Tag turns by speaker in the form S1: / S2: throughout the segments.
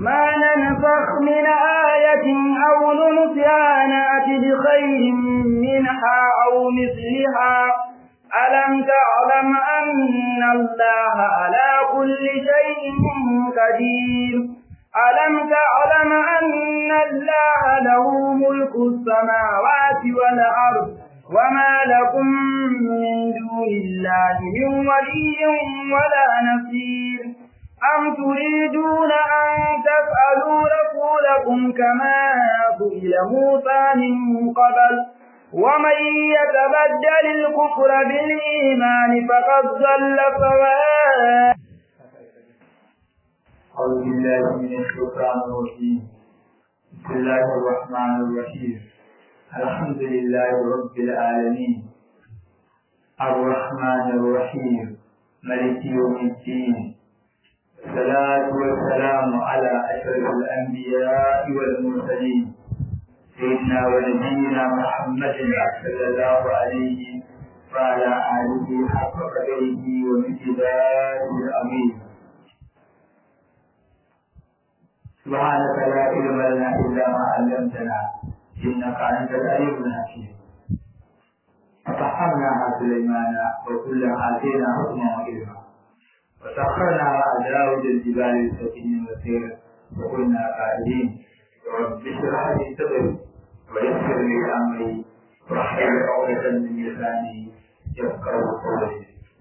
S1: ما ننسخ من آية أو ننسها نأت بخير منها أو مثلها ألم تعلم أن الله على كل شيء قدير ألم تعلم أن الله له ملك السماوات والأرض وما لكم من دون الله من ولي ولا نصير أم تريدون أن تسألوا رسولكم كما سئل موسى من قبل ومن يتبدل الكفر بالإيمان فقد ضل سواء.
S2: أعوذ بالله من الشيطان الرجيم. بسم الله الرحمن الرحيم. الحمد لله رب العالمين الرحمن الرحيم مالك يوم الدين. الصلاة والسلام على أشرف الأنبياء والمرسلين سيدنا ونبينا محمد صلى الله عليه وعلى آله حق قدره ومقداره العظيم. سبحانك لا علم لنا إلا ما علمتنا إنك أنت العليم الحكيم. ففهمناها سليمان وكلا آتينا حكما وعلما وسخرنا مع داود الجبال السكين والسير وكنا قائلين رب اشرح لي صدري ويسر لي أمري واحلل عقدة من لساني يفقهوا قولي.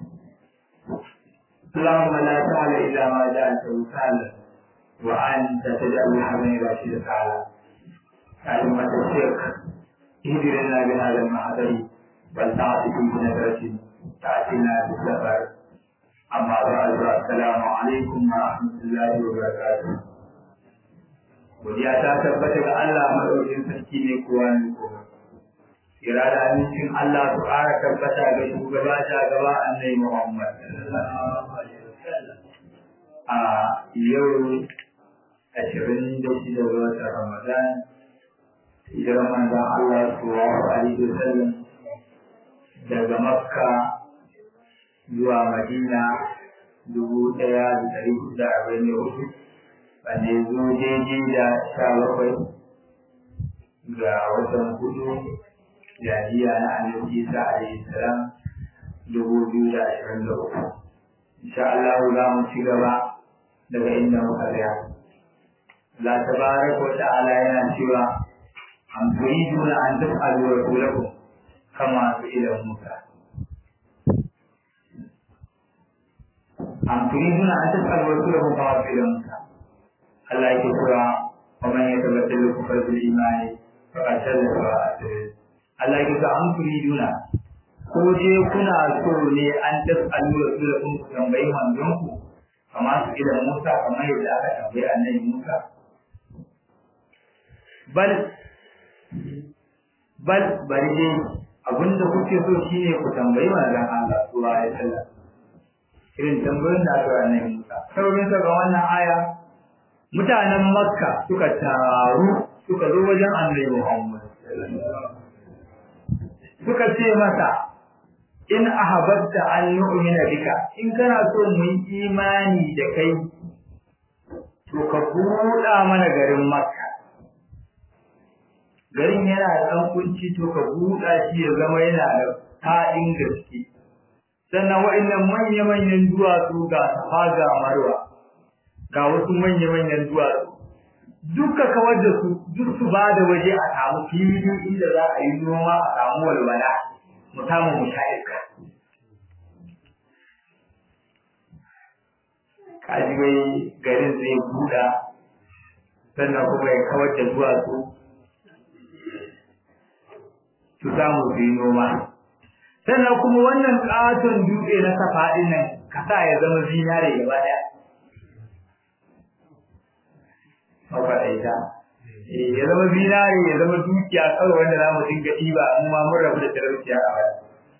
S2: اللهم لا سهل إلا ما جعلته سهلا وأنت تجعل الحزن إذا شئت سهلا. أئمة الشرك اهدنا بهذا المحضر ولتعطف بنظرة تأتينا بالسفر. أما بعد السلام عليكم ورحمة الله وبركاته. Godiya ta tabbata ga Allah madaukakin sarki ne kowa ne kowa. Kira da amincin Allah su ƙara tabbata ga shugaba ta gaba Annabi Muhammad sallallahu alaihi wasallam. A yau 26 ga watan Ramadan hijirar manzon Allah sallallahu alaihi wasallam daga Makka zuwa Madina 1444 wanda ya zo daidai da 17 ga watan hudu jariya na Annabi Isa alaihi salam 2023. Insha Allah za mu ci gaba daga inda muka tsaya. Allah tabaraka wa ta'ala yana cewa am turiduna an tas'alu rasulakum kama su'ila Musa. Am turiduna an tas'alu rasulakum kama su'ila Musa. Allah yake cewa wa man yatabaddalu kufra bil imani faqad dalla sawa'a. Allah yake cewa am turiduna ko je kuna so ne an tas'alu rasulakum tambayi manzon ku kama su'ila Musa kamar yadda aka tambayi Annabi Musa. bal bari dai abinda kuke so shine ku tambayi manzon Allah sallallahu alaihi wasallam irin tambayoyin da aka Annabi Musa. Saurin sa ga wannan aya mutanen Makka suka taru suka zo wajen Annabi Muhammad suka ce masa in ahabbta an nu'mina bika, in kana so mu yi imani da kai to ka buɗa mana garin Makka. Garin yana da ɗan kunci to ka buɗa shi ya zama yana da faɗin gaske. Sannan wa'annan manya-manyan duwatsu ga Safa ga Marwa, ga wasu manya-manyan duwatsu, duka kawar da su, duk su ba da waje a samu fili inda za a yi noma a samu walwala, mu samu mu sha iska. Kaji wai garin zai buɗa, sannan kuma ya kawar da duwatsu, su samu su yi noma. Sannan kuma wannan ƙaton dutse na Safa ɗin nan ka sa ya zama zinare gaba ɗaya. Mafaɗaita. Ya zama zinare ya zama dukiya kawai wanda za mu dinga ɗiba in ma mun rabu da talauciya a baya.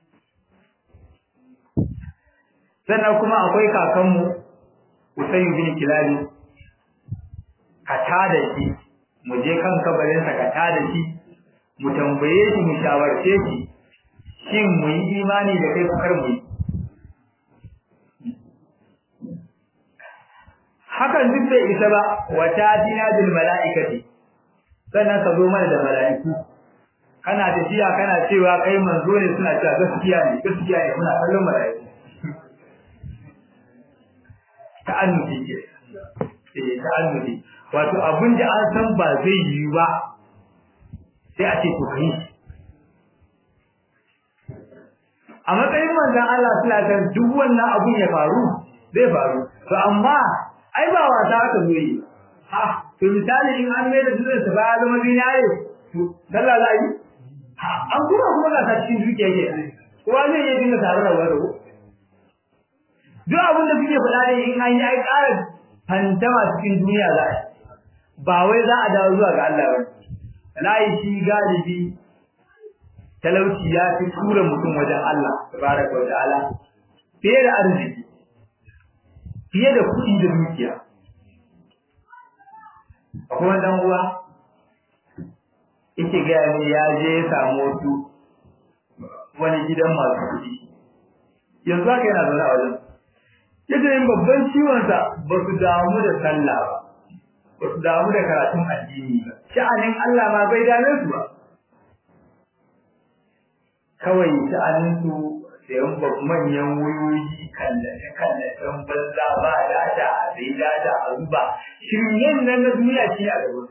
S2: Sannan kuma akwai kakanmu Usayn bin Kilali, ka tada shi, mu je kan kabarinsa ka tada shi, mu tambaye shi mu shawarce shi shin mu yi imani da kai kar mu yi. hakan duk bai isa ba wata dina bil mala'ikati sannan ka zo mana da mala'iku kana tafiya kana cewa kai manzo ne suna cewa gaskiya ne kuna kallon mala'iku ta'annuti ke ta'annuti wato abin da an san ba zai yi ba sai a ce to kai a matsayin manzon Allah sallallahu alaihi wasallam duk wannan abun ya faru zai faru to amma ai ba wasa aka zo yi ha to misali in an mai da dutsen sa ba zama zinare to sallah za a yi an kuma ga ta cikin dukiya yake kowa zai yi dinga tare da wani duk abin da kuke faɗa da in an yi ai ƙara fantama cikin duniya za a ba wai za a dawo zuwa ga Allah ba layi shi galibi talauci ya fi tura mutum wajen Allah tabaraka wa ta'ala fiye da arziki fiye da kuɗi da dukiya akwai dan uwa yake ga ni ya je ya samu wasu wani gidan masu kuɗi yanzu haka yana zaune a wajen yace yin babban ciwon sa ba su damu da sallah ba su damu da karatun addini ba sha'anin Allah ma bai dame su ba kawai sha'anin su sayan manyan wayoyi kallace banza ba data sai data a zuba shiryen nan na duniya shi a gaba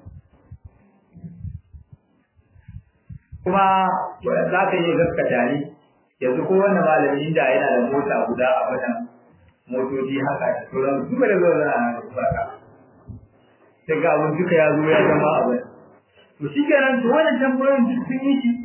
S2: kuma za ka yi gaskata ne yanzu ko wannan malamin da yana da mota guda a wannan motoci haka da sauran su ba da zuwa a baka sai ga abun duka ya zo ya zama abin to shi kenan to wannan tambayoyin duk sun yi shi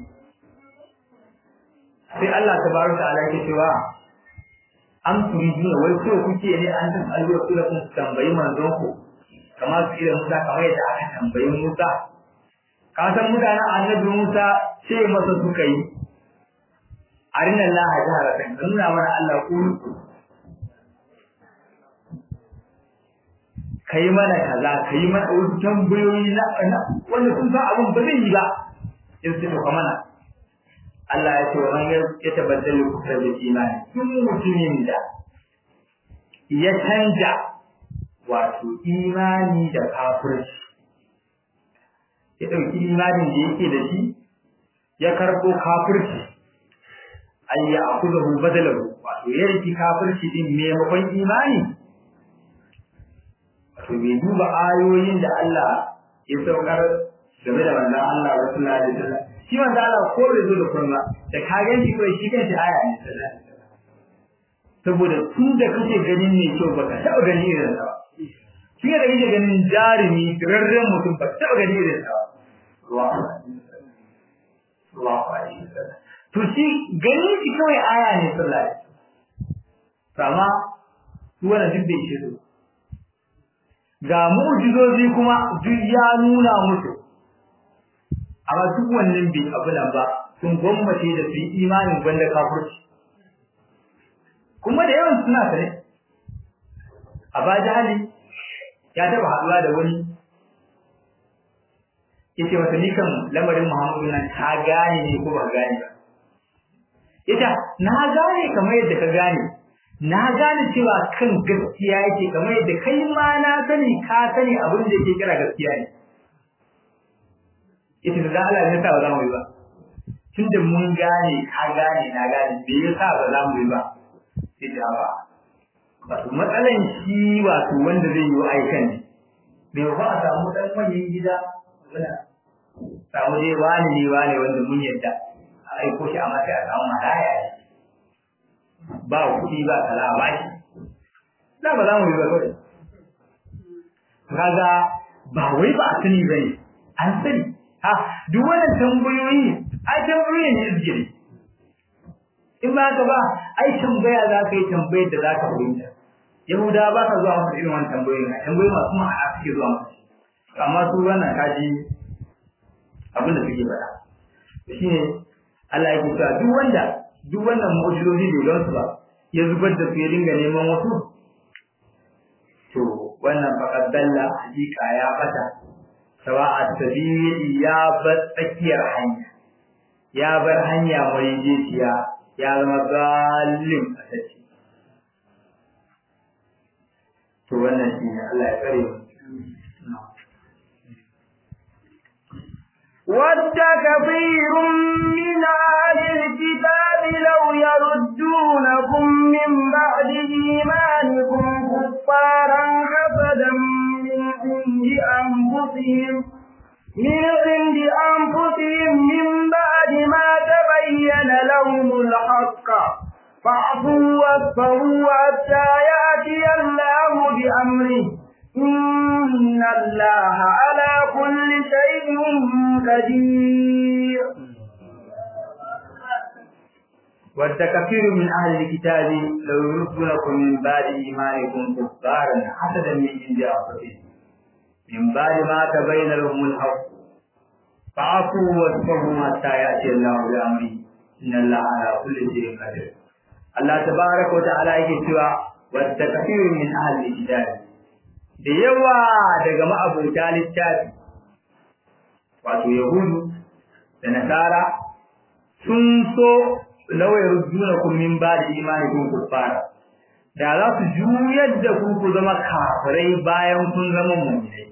S2: sai Allah tabaraka ta'ala yake cewa an turiduna wai so kuke ne an san Allah kula kun tambayi manzon ku kamar su irin Musa kamar yadda aka tambayi Musa ka san mutanen annabi Musa ce masa suka yi arina Allah jaharatan nuna mana Allah ku kai mana kaza kai mana wasu tambayoyi na wanda sun san abun ba zai yi ba in sai to mana Allah ya ce wa ya tabaddalu kufra bil imani tun mutumin da ya canja wato imani da kafirci ya dauki imanin da yake da shi ya karbo kafirci ayya akulahu badalahu wato ya riki kafirci din maimakon imani wato bai duba ayoyin da Allah ya saukar game da wannan Allah rasulullahi sallallahu alaihi wasallam shi wanda Allah ko bai zo da kurma da ka ganci kai shi kanshi aya ne sallallahu saboda tun da kake ganin ne kyau baka taba gani irin sa shi da kake ganin jarumi rarren mutum baka taba gani irin sa Allahu akbar to shi gani shi kawai aya ne sallallahu sama su wannan duk bai shi ga mu'jizozi kuma duk ya nuna musu amma duk wannan bai abuna ba sun gwammace da su yi imanin gwanda kafirci kuma da yawan suna sane Aba Jahali ya taba haɗuwa da wani yace masa ni kan lamarin Muhammadu nan ka gane ne ko ba gane ba yace na gane kamar yadda ka gane na gane cewa kan gaskiya yake kamar yadda kai ma na sani ka sani abin da yake kira gaskiya ne yace da Allah ne sa ba za mu yi ba tunda mun gane ka gane na gane me yasa ba za mu yi ba sai da ba wato matsalan shi wato wanda zai yi aikan ne me ba a samu dan manyan gida wala samu dai wani wanda mun yadda a aiko shi a mata a samu malaya ba kuɗi ba kalaba shi da ba za mu yi ba kawai kaga ba wai ba a sani bane an sani ha duk wannan tambayoyi ai tambayoyi ne zikiri in ba ka ba ai tambaya za ka yi tambayar da za ka fahimta yahuda ba ka zuwa musu irin wannan tambayoyi masu ma'ana suke zuwa musu amma su wannan kaji abin da suke faɗa shine Allah yake cewa duk wannan mu'jizozi da gansu ba ya zubar da su ya dinga neman wasu to wannan faqad dalla hakika ya bata sawa'a sabili ya bar tsakiyar hanya ya bar hanya mai jiya ya zama zalim a tace to to wannan shi ne Allah ya kare mu
S1: ود كثير من أهل الكتاب لو يردونكم من بعد إيمانكم كفارا حسدا من عند أنفسهم من بعد ما تبين لهم الحق فاعفوا واصفحوا حتى يأتي الله بأمره إن الله على كل شيء قدير.
S2: ود كثير من أهل الكتاب لو يردونكم من بعد إيمانكم كفارا حسدا من عند أنفسهم من بعد ما تبين لهم الحق فاعفوا واصفحوا حتى يأتي الله بأمره إن الله على كل شيء قدير. الله تبارك وتعالى يقول ود كثير من أهل الكتاب da yawa daga ma'abota littafi wato yahudu da nasara sun so lawayar rujunakum min ba'di imanikum kuffara da za su juyar da ku zama kafirai bayan kun zama mu'minai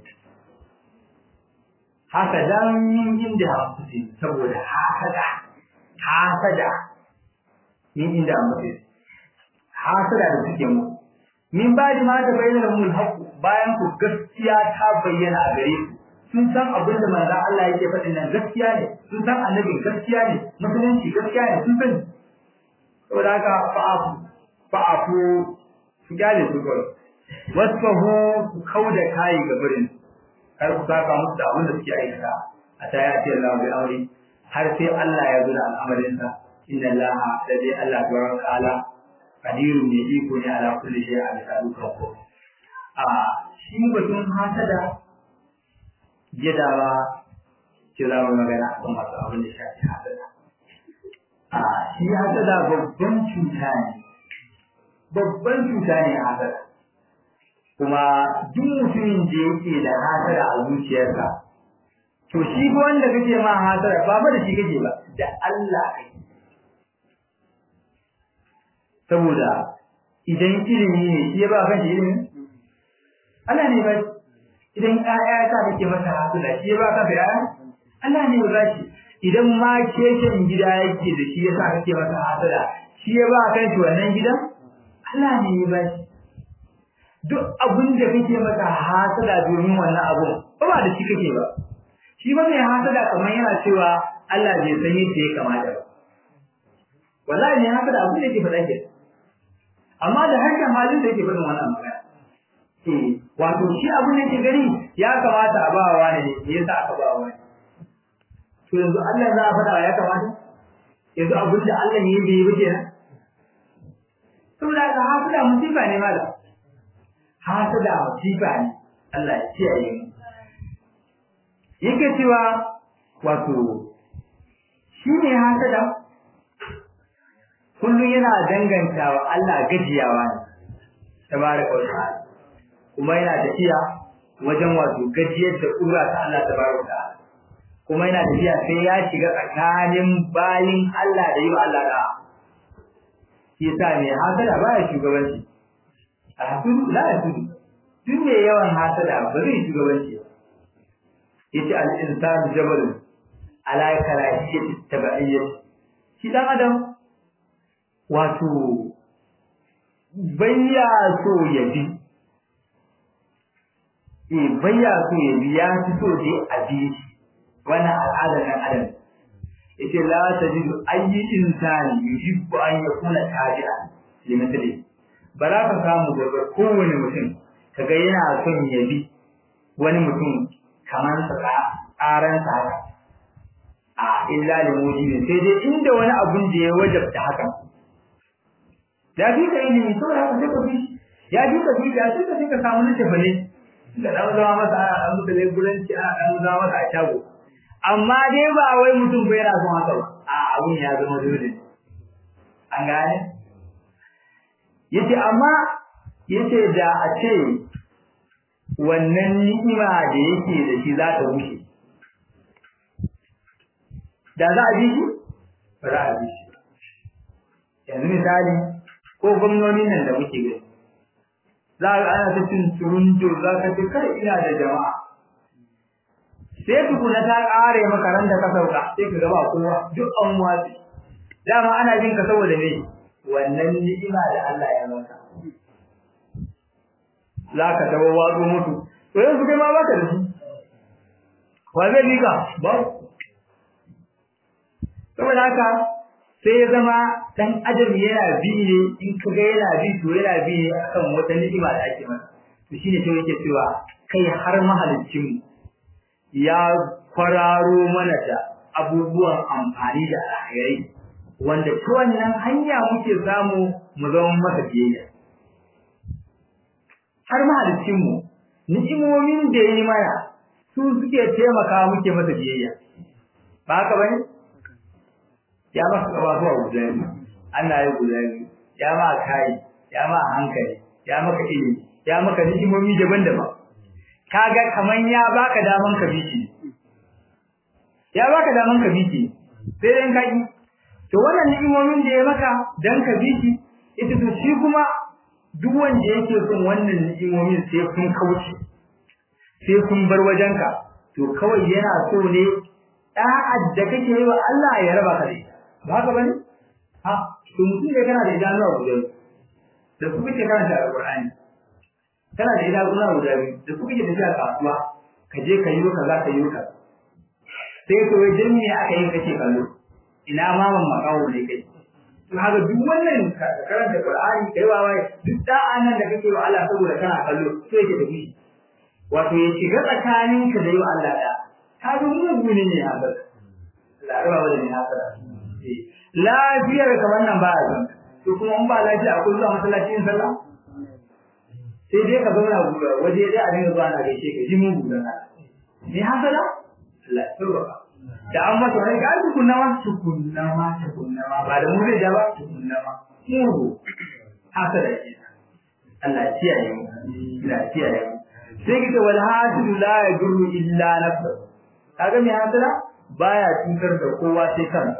S2: haka dan min inda hakuti saboda hasada min inda hakuti hasada da suke mu min ba'di ma ta bayyana lahumul haqq bayan ku gaskiya ta bayyana a gare ku sun san abin da manzon Allah yake faɗin nan gaskiya ne sun san annabi gaskiya ne musulunci gaskiya ne sun sani saboda haka fa'afu su gane su kawai wasfahu ku kauda kai ga burin har ku saka musu da abin da suke aikata a ta yati Allah bi amri har sai Allah ya zura al'amarin sa inna Allah ladhi Allah tabaraka ta'ala qadirun ne iko ne ala kulli shay'in a dukkan ko shi batun hasada gidawa ce za mu magana a kan masu abin da shafi hasada shi hasada babban cuta ne hasada kuma duk mutumin da yake da hasada a zuciyarsa to shi ko wanda kake ma hasada ba da shi kake ba da Allah kai saboda idan ilimi ne shi ya ba kan ilimi Allah ne ba idan ƴaƴa ta kake masa hasada shi ya ba ka da ƴaƴa Allah ne ba shi idan ma keken gida yake da shi yasa kake masa hasada shi ya ba kan shi wannan gidan Allah ne ya ba shi duk abin da kake masa hasada domin wannan abun ba da shi kake ba shi ba mai hasada kamar yana cewa Allah bai san yadda ya kamata ba wallahi ne hasada abin da yake faɗa ke amma da harshen halin da yake faɗin wannan magana wato shi abin da yake gani ya kamata a ba wa ne me yasa aka ba wa ne to yanzu Allah za a faɗa ya kamata yanzu abin da Allah ne bai yi ba kenan saboda ka hasada musiba ne malam hasada musiba ne Allah ya kiyaye mu yake cewa wato shi ne hasada kullum yana dangantawa Allah gajiyawa ne tabaraka wa ta'ala kuma yana tafiya wajen wato gajiyar da kura ta Allah tabaraka wa ta'ala kuma yana tafiya sai ya shiga tsakanin bayin Allah da yiwa Allah da shi yasa ne hasada baya shugabanci a hasudu la hasudu duk ne yawan hasada ba zai shugabanci yace al-insanu jabalun ala karahiyati tabi'iyyah shi dan adam wato bayya so ya bi bayya so ya bi ya fi so dai a bi wannan al'adar dan adam yace la tajidu ayyi insani yuhibbu an yakuna tabi'an limithli baraka samu daga kowane mutum kaga yana son ya bi wani mutum kamar sa tsaran sa haka a illa limujibin sai dai inda wani abun da ya wajabta haka da bi ka ilimi to haka sai ka bi ya bi ka bi da sai ka samu littafi ne da dan zama masa ana dan muka ne guranci ana dan zama masa a shago amma dai ba wai mutum bai yana son haka ba a abun ya zama dole an gane yace amma yace da a ce wannan ni'ima da yake da shi za ta wuce da za a bi shi ba za a bi shi yanzu misali ko gwamnonin nan da muke gani za ka ana ta cin turunjo za ka ce kai ina da jama'a sai tukuna ta ƙare maka ran da ka sauka sai ka gaba kowa duk an watsi dama ana jin ka saboda me wannan ni'ima da Allah ya maka za ka tawo wazo mutu to yanzu kai ma baka da shi wa zai bika ba saboda haka sai ya zama dan adam yana bi ne in ka ga yana bi to yana bi ne akan wata ni'ima da ake masa to shine sai yake cewa kai har mahaliccin ya kwararo mana da abubuwan amfani da alheri wanda ta wannan hanya muke samu mu zama masa biyayya har mahaliccin mu ni'imomin da yayi mana su suke taimaka muke masa biyayya ba haka bane ya maka abubuwa guda biyu Allah ya guda biyu ya ma kai ya ma hankali ya maka ilimi ya maka ni'imomi daban-daban kaga kaman ya baka daman ka biki ya baka daman ka biki sai dan kaji to wannan ni'imomin da ya maka dan ka biki ita to shi kuma duk wanda yake son wannan ni'imomin sai kun kauce sai kun bar wajenka to kawai yana so ne da'ad da kake yi wa Allah ya raba ka da ita ba haka bane ha to mutum ne kana da idanuwa guda da kuma kake karanta alqur'ani kana da idanuwa guda da kuma kake tafiya kasuwa ka je ka yi kaza ka yi kaza sai to wajen ne aka yi kake kallo ina maman makawo ne kai to haka duk wannan karanta alqur'ani kai wa wai duk da'an nan da kake wa Allah saboda kana kallo to yake tafi wato ya shiga tsakaninka da yi wa Allah da ka ga mugu ne haka Allah ya rawa da ni haka lafiyar ka wannan ba a to kuma in ba lafiya akwai zuwa masallacin sallah sai dai ka zauna waje dai a dinga zuwa na gaishe ka ji mugu dan Allah ni hasala Allah tabaraka da an masa wani ga tukunna ma ba da mu zai ja ba tukunna ma mugu hasala ke Allah ya kiyaye mu Allah ya kiyaye mu sai kita wal hasidu la yadurru illa nafsa kaga me hasala baya cutar da kowa sai kansa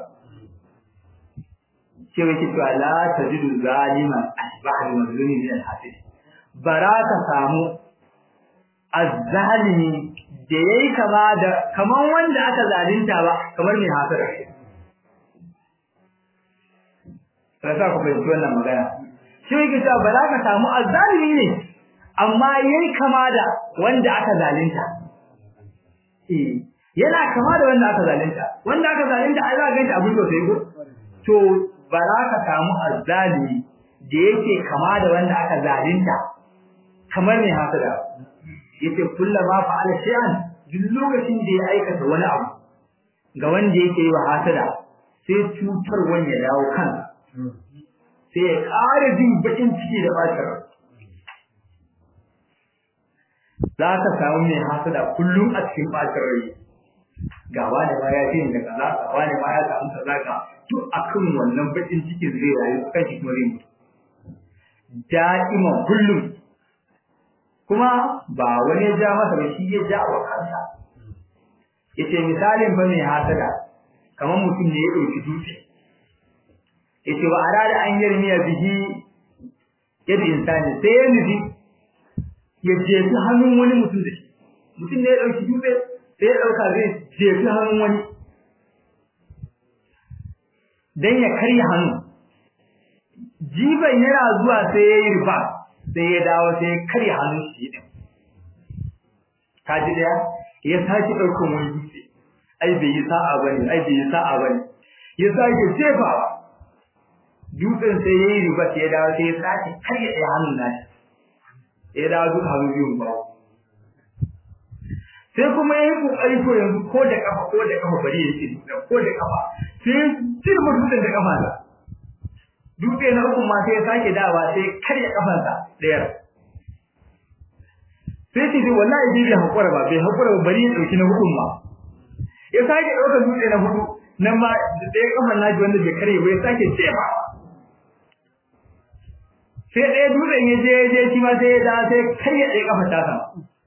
S2: cewa yake cewa la tajidu zaliman asbaha mazlumin min al-hasid baraka samu azzalimi da yayi kama da kaman wanda aka zalunta ba kamar mai hasara sai ka fahimci wannan magana shi yake cewa baraka samu azzalimi ne amma yayi kama da wanda aka zalunta yana kama da wanda aka zalunta ai za ka ganta abin da sai ko to baraka samu azzalimi da yake kama da wanda aka zalunta kamar ne hasada yace kullama fa'ala shay'an duk lokacin da ya aikata wani abu ga wanda yake yi wa hasada sai cutar wanda ya dawo kansa sai ya ƙara jin bakin ciki da bacin rai za ka samu mai hasada kullum a cikin bacin rai ga wani ma ya ce da kaza ga wani ma ya samu kaza ga duk akan wannan bakin cikin zai rayu kan shi kuma zai mutu da'iman kullum kuma ba wani ya ja masa ba shi ya ja wa kansa yace misalin ba mai hasada kamar mutum ne ya dauki dutse yace wa arada an yarmiya bihi yadda insani sai ya nufi ya jefi hannun wani mutum da shi mutum ne ya dauki dutse sai ya dauka zai jefi hannun wani dan ya karya hannu jiban yana zuwa sai ya yi riba sai ya dawo sai ya karya hannun shi din kaji da ya saki daukan wani dutse ai bai yi sa'a bane ya sake jefawa dutsen sai ya yi riba sai ya dawo sai ya sake karya ɗaya hannun nashi ya dawo duk hannu biyun ba sai kuma yayi kokari ko yanzu ko da kafa bari yake ko da kafa sai cirma dutsen da kafa da dutse na uku ma sai ya sake dawa sai karya kafansa dayar sai ce wallahi bai hakura ba bari ya dauki na hukun ma ya sake dauka dutse na hudu nan ma da ɗaya kafan naji wanda bai karye ba ya sake cewa sai ɗaya dutsen ya je shi ma sai ya da sai karya ɗaya kafa ta sama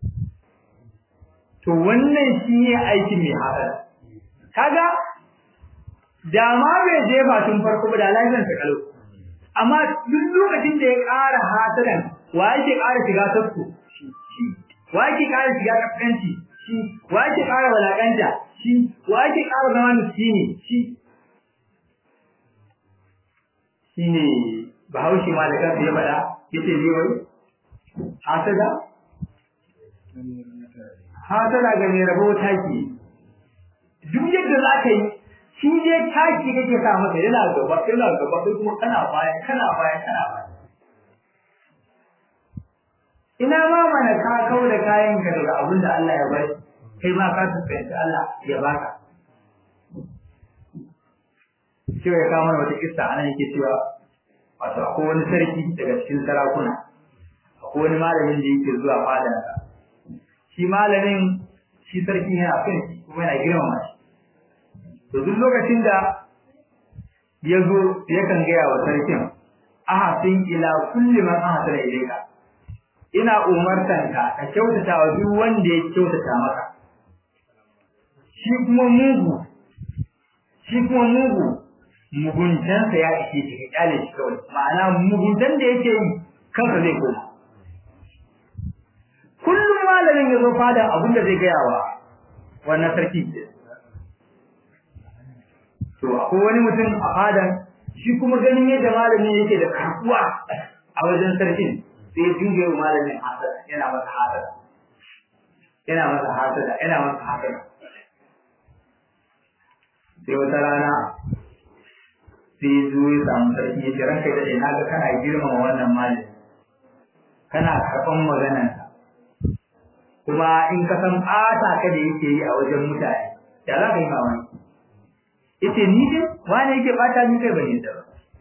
S2: to wannan shi ne aikin mai hasada kaga da ma bai jefa tun farko ba da lafiyar ta kalau amma duk lokacin da ya ƙara hasadan wa yake ƙara shiga tasku shi wa yake ƙara shiga kaskanci shi wa yake ƙara walakanta shi wa yake ƙara zama miskini shi shine Bahaushe ma da kansa ya faɗa yace ne wai hasada ga mai rabo taki duk yadda za ka yi shi dai taki kake sa masa yana gaba kai kuma kana baya ina ma mana ka kawo da kayan ka daga abin da Allah ya bari kai ma ka tsaye Allah ya baka shi ya kawo mana wata kissa anan yake cewa wato akwai wani sarki daga cikin sarakuna akwai wani malamin da yake zuwa fadansa shi malamin shi sarki yana kan shi kuma yana girmama shi to duk lokacin da ya zo yakan gaya wa sarkin ahsin ila kulli man ahsana ilayka ina umartanka ka kyautata wa duk wanda ya kyautata maka shi kuma mugu muguntansa ya ishe shi ka kyale shi kawai ma'ana muguntan da yake yi kansa zai koma kullum malamin ya zo fada abin da zai gaya wa wannan sarki to akwai wani mutum a fadan shi kuma ganin yadda malamin yake da karkuwa a wajen sarkin sai dinga yi malamin hasada yana masa hasada sai wata rana sai zo ya samu sarki ya ce ranka da na ga kana girmama wannan malamin kana karɓan maganarsa kuma in ka san ɓata ka da yake yi a wajen mutane ya za ka yi mamaki yace ni ce wani yake ɓata ni kai bane da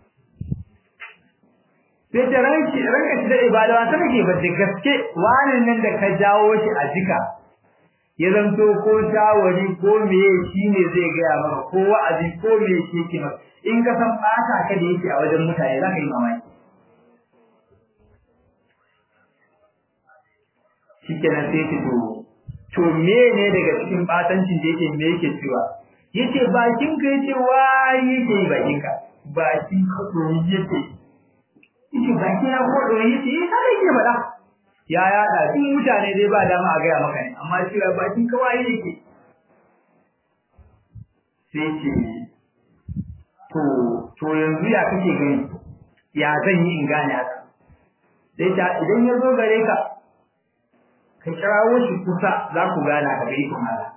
S2: sai ta ranka shi da ibada wasa kake ba da gaske wani nan da ka jawo shi a jika ya zanto ko shawari ko meye shi ne zai gaya maka ko wa'azi ko meye shi yake maka in ka san ɓata ka da yake a wajen mutane za ka yi mamaki shikenan sai ki to me ne daga cikin batancin da yake me yake cewa yace bakin ka yace wai yake bakin ka bakin ka to yace bakin ya ko do yace sai yake fada ya da duk mutane dai ba dama a gaya maka ne amma cewa bakin ka wai yake sai ce to yanzu ya kake gani ya zan yi in gane haka sai ta idan ya zo gare ka ka kirawo shi kusa za ku gana ka bai kuma Allah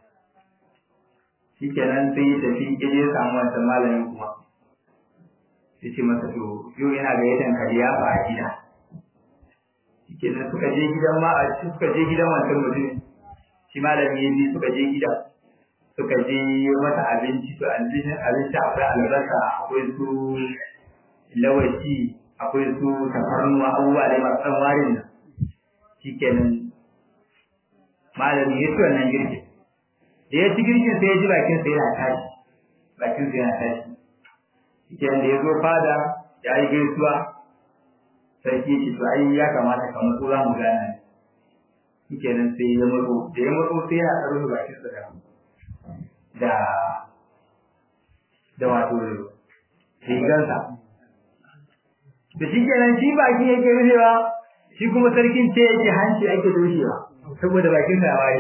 S2: shikenan sai ya tafi ya samu wannan malamin kuma sai ce masa to yau yana ga yadan kariya ba a gida shikenan suka je gidan wancan mutum shi malami ya bi suka je gida suka je mata abinci to abinci akwai albarka akwai su lawaci akwai su tafarnuwa abubuwa da masu warin nan shikenan malami ya ci wannan girkin da ya ci girkin sai ya ji bakin sa yana tashi shikenan da ya zo fada ya yi gaisuwa sarki ya ce to ai ya kamata ka matso za mu gana shikenan sai ya matso da ya matso sai ya tsaro bakin sa da wato rigansa da shikenan shi baki yake rufewa shi kuma sarkin ce yake hanci ake doshewa saboda bakin sa waye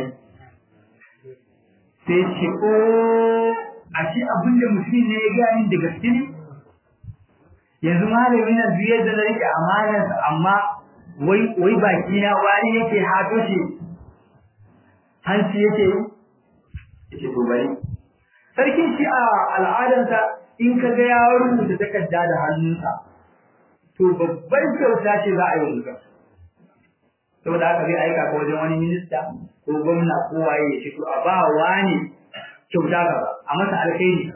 S2: sai ce ko a shi abin da mutum ne ya gani da gaske ne yanzu malami na biyar da rike amanar amma wai baki na wani yake hato shi hanci yake to bari sarkin shi a al'adarsa in ka ga ya rubuta takarda da hannunsa to babbar kyauta ce za a yi mutum saboda haka zai aika ka wajen wani minista ko gwamna ko waye ya ce to a ba wani kyauta ka a masa alkhairi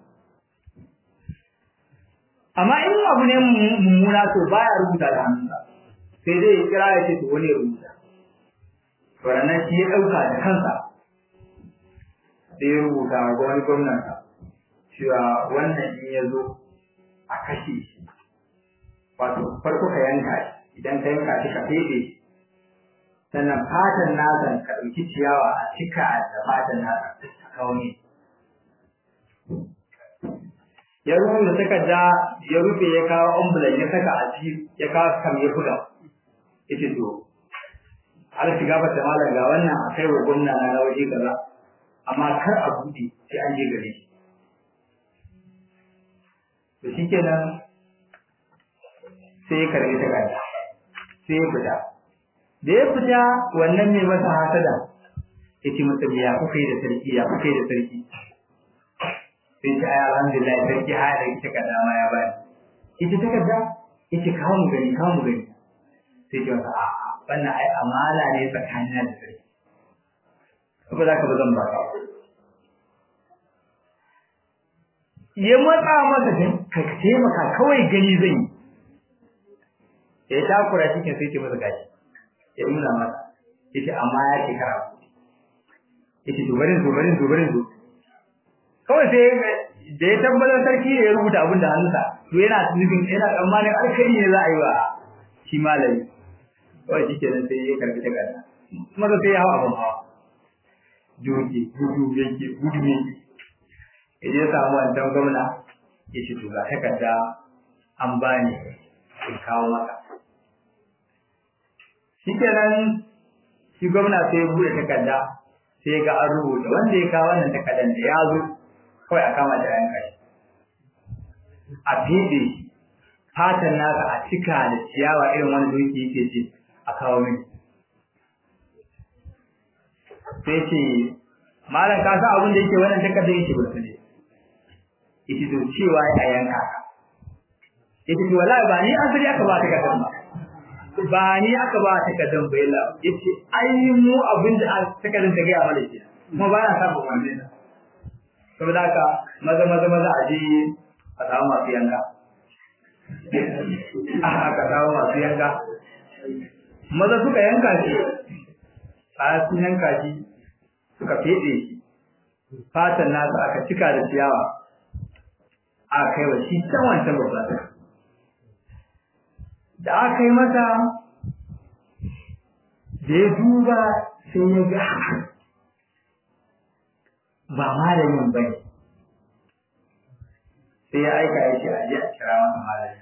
S2: amma in abu ne mummuna to baya rubuta da hannunsa sai dai ya kira ya ce to wani ya rubuta to ranar shi ya ɗauka da kansa sai ya rubuta ga wani gwamnansa cewa wannan in ya zo a kashe shi wato farko ka yanka shi idan ka yanka shi ka fede shi sannan fatan nasa ka ɗauki ciyawa a cika da fatan nasa ta kauni ya rubuta takarda ya rufe ya kawo ambulan ya saka a ciki ya kawo kam ya buga yace to Allah shiga ba ta malam ga wannan akai wa gwamna na waje kaza amma kar a bude sai an je gare shi to shikenan sai ya karbi ta kai sai ya fita da ya fita wannan mai masa hasada yace masa ya kuka yi da sarki ya kuka yi da sarki sai ta ayi alhamdulillah sarki ha da ita kada ma ya bani ita ta kada yace kawo mu gani sai ta wata a wannan ai amala ne tsakanina da sarki saboda ka bazan baka ya matsa masa ka taimaka kawai gani zan yi ya takura shi sai ce masa gashi ya nuna masa yace amma ya ce kara yace dubarin kawai sai da ya tabbatar sarki ne ya rubuta abin da hannunsa to yana nufin yana tsammanin alkhairi ne za a yi wa shi malami kawai shi kenan sai ya karbi takarda kuma sai ya hawa abin hawa gudu yake ya samu wancan gwamna ya ce to ga takarda an bani in kawo maka shi kenan shi gwamna sai ya bude takarda sai ga an rubuta wanda ya kawo wannan takardar da ya zo kawai a kama da yanka shi a fede fatan nasa a cika da ciyawa irin wani doki yake ce a kawo mini sai ce malam ka sa abin da yake wannan takardar yake burtsu ne yake to cewa a yanka ka yake to wallahi ba ni asali aka ba takardar ba ni aka ba takardar ba yalla yace ai mu abin da takardar ta ga mana ke kuma ba na samu wannan saboda haka maza a je a samu masu yanka aka samu masu yanka maza suka yanka shi a sun yanka shi suka fede shi fatan nasa aka cika da ciyawa a kai wa shi can wancan babba da aka yi masa da ya duba sai ya ga ba malamin ba ne sai ya aika ya ce a je a kira masa malami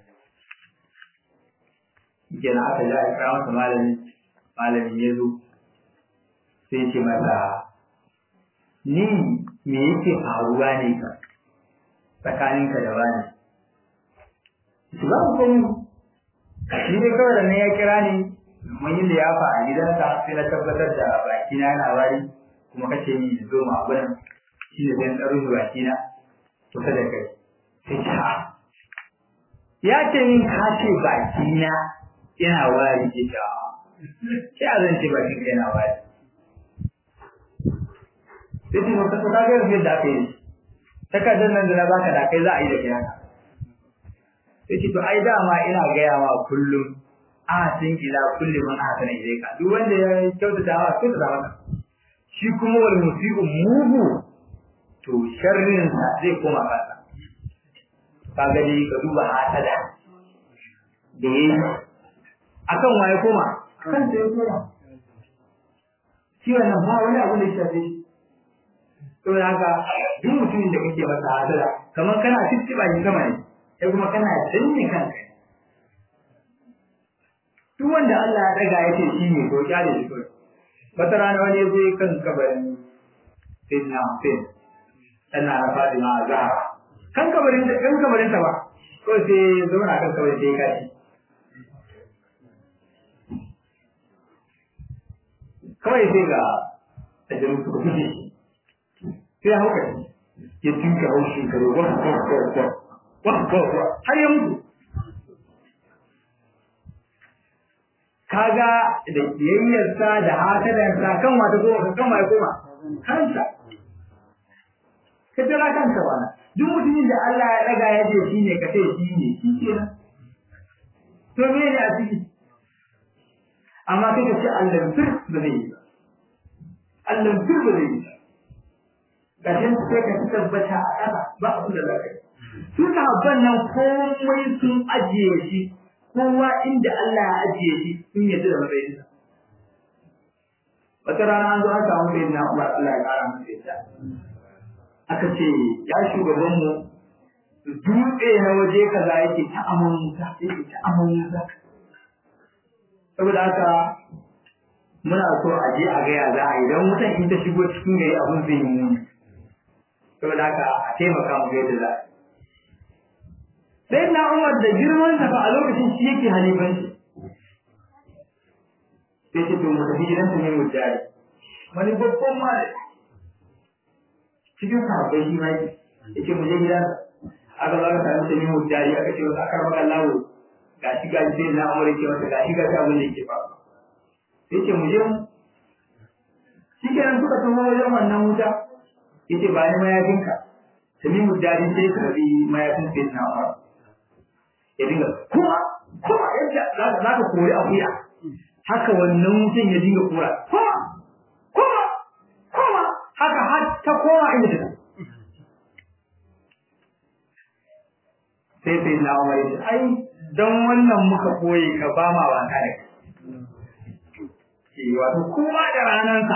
S2: kenan aka je a kira masa malamin ya zo sai ce masa ni me yake faruwa ne ka tsakaninka da wani su ba ku komi shi ne kawai da ne ya kira ni mun yi liyafa a gidansa sai na tabbatar da bakina yana wari kuma kace ni zo ma abin shi ne zan tsaro bakina kusa da kai sai ta ya ce min ka ce bakina yana wari ke ta sai a zan ce bakin ka yana wari sai ce ka ga yadda aka yi takardar nan da na baka da kai za a yi da kai haka sai ce to ai dama ina gaya ma kullum atin ila kulli man ahsana ilayka duk wanda ya kyautata wa kyautata maka shi kuma wal musii'u muhu to sharrin sa zai koma kansa kaga dai ka duba hasada da yayi akan waye koma kan sai koma shi wannan ba wani abu da shafe to haka duk mutumin da kake masa hasada kamar kana tittiba shi sama ne sai kuma kana danne kanka duk wanda Allah ya daga yake shi ne to kyale shi kawai wata rana wani zai kan kabarin Sayyidina Hussein tana Fatima Zahra kan kabarin ta ba ko sai zauna kan kabarin sai kashi kawai sai ga tajirin su kuke sai hauka ya tinka haushi kare wasu har ya mutu kaga da kiyayyarsa da hasadarsa kan wata goma kan mai koma kansa ka tara kanka bana duk mutumin da Allah ya daga ya ce shine ka ce shine shi kenan to me ne a ciki amma kai ka ce Allah tur ba zai yi Allah tur ba zai yi kashin sai ka tabbata a kasa ba abu da zaka yi su sahabban nan komai sun ajiye shi kowa inda Allah ya ajiye shi in yadda da matsayinsa wata rana an zo an samu da na Umar Allah ya kara masa yadda aka ce ya shugaban mu dutse na waje kaza yake ta aman Musa saboda haka muna so a je a ga ya za a yi don wutan in ta shigo cikin gari abun zai yi muni saboda haka a taimaka mu ga yadda za a sai na Umar da girman sa fa a lokacin shi yake halifanci sai ce to mu tafi gidan ne mu jari wani babban malami cikin sahabbai shi ma yake mu je gidan aka zo aka samu sai mu jari aka ce masa aka maka lawo gashi gashi sai na Umar yake masa gashi gashi abin da yake fa yace mu je mu shikenan suka tafi wajen wannan wuta yace ba ni mayafinka sai mu jari sai ka bi mayafin sai na Umar ya dinga kuma yadda za ka kori akuya haka wannan mutum ya dinga kura kuma haka har ta koma inda ta sai na Umar ya ce ai don wannan muka koyi ka ba ma wata da kai wato kowa da ranansa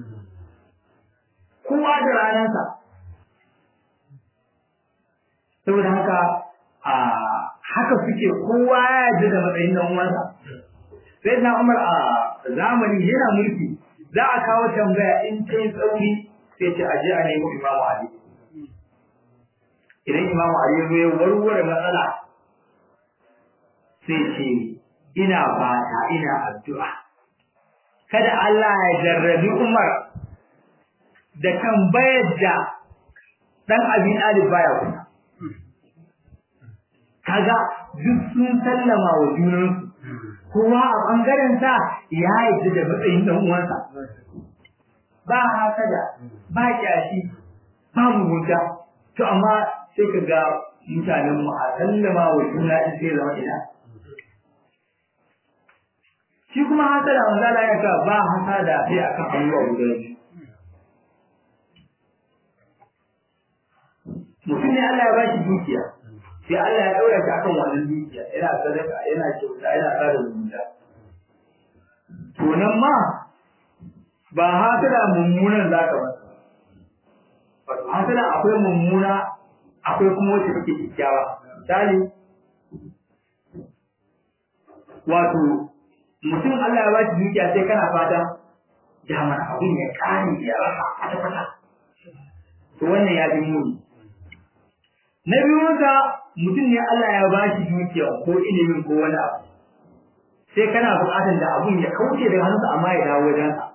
S2: saboda haka haka suke kowa ya ji da matsayin dan uwansa sai na Umar a zamani yana mulki za a kawo tambaya in ta yi tsauri sai ce aje a nemo Imam Ali idan Imam Ali ya warware matsala sai ce ina fata ina addu'a kada Allah ya jarrabi Umar da tambayar da dan Abi Talib baya kuma kaga duk sun sallama wa junansu kowa a bangaren sa ya yi da matsayin dan uwansa ba hasada ba kyashi ba mugunta to amma sai kaga mutanen mu a sallama wa juna in sai zama ina shi kuma hasada manzala ya ka ba hasada sai akan abubuwa guda biyu mutum ne Allah ya ba shi dukiya sai Allah ya daura shi akan wannan dukiya yana sadaka yana kyauta yana tsara zumunta to nan ma ba hasada mummunan zaka ba wato hasada akwai mummuna akwai kuma wacce take kikkiawa misali wato mutum Allah ya ba shi dukiya sai kana fata da mana abin ya kare ya rasa kwata to wannan ya fi muni na biyu ka mutum ne Allah ya ba shi dukiya ko ilimin ko wani abu sai kana buƙatar da abun ya kauce daga hannunsa amma ya dawo wajen sa